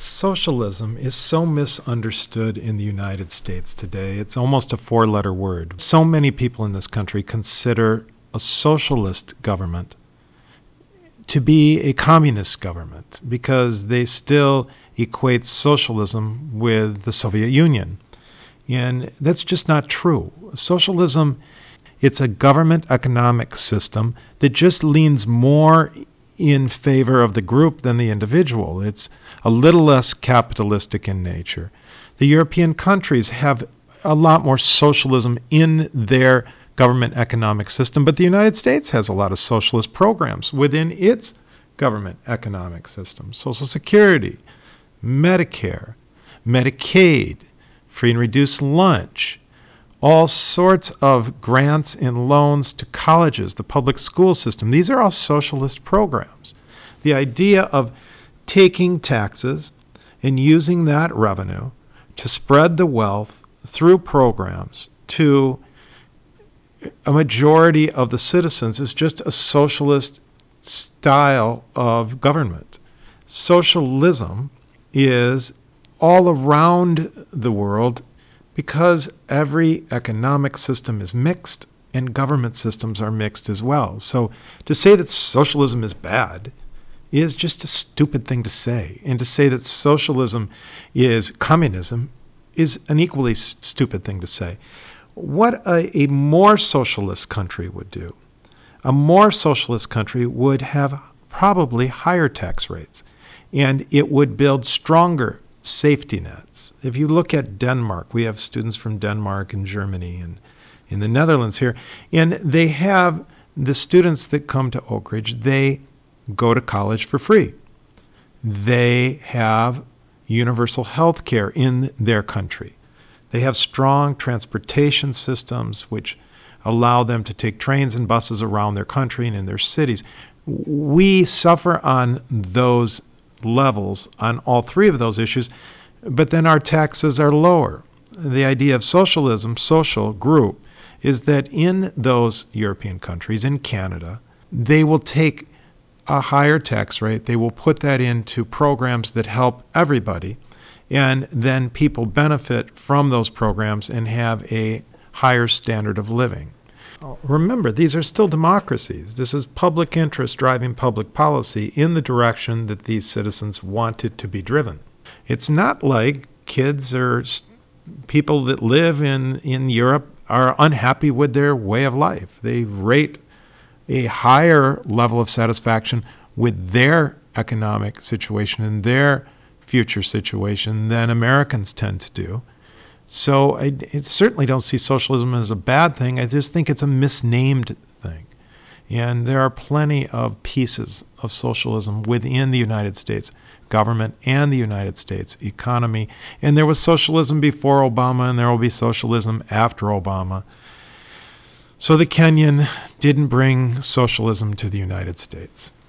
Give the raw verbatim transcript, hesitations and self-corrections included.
Socialism is so misunderstood in the United States today. It's almost a four-letter word. So many people in this country consider a socialist government to be a communist government because they still equate socialism with the Soviet Union. And that's just not true. Socialism, it's a government economic system that just leans more in favor of the group than the individual. It's a little less capitalistic in nature. The European countries have a lot more socialism in their government economic system, but the United States has a lot of socialist programs within its government economic system. Social Security, Medicare, Medicaid, free and reduced lunch, all sorts of grants and loans to colleges, the public school system. These are all socialist programs. The idea of taking taxes and using that revenue to spread the wealth through programs to a majority of the citizens is just a socialist style of government. Socialism is all around the world because every economic system is mixed and government systems are mixed as well. So to say that socialism is bad is just a stupid thing to say. And to say that socialism is communism is an equally s- stupid thing to say. What a, a more socialist country would do, a more socialist country would have probably higher tax rates, and it would build stronger safety nets. If you look at Denmark, we have students from Denmark and Germany and in the Netherlands here, and they have the students that come to Oak Ridge, they go to college for free. They have universal health care in their country. They have strong transportation systems which allow them to take trains and buses around their country and in their cities. We suffer on those levels, on all three of those issues, but then our taxes are lower. The idea of socialism, social group, is that in those European countries, in Canada, they will take a higher tax rate, they will put that into programs that help everybody, and then people benefit from those programs and have a higher standard of living. Remember, these are still democracies. This is public interest driving public policy in the direction that these citizens want it to be driven. It's not like kids or people that live in, in Europe are unhappy with their way of life. They rate a higher level of satisfaction with their economic situation and their future situation than Americans tend to do. So I, I certainly don't see socialism as a bad thing. I just think it's a misnamed thing. And there are plenty of pieces of socialism within the United States government and the United States economy. And there was socialism before Obama, and there will be socialism after Obama. So the Kenyan didn't bring socialism to the United States.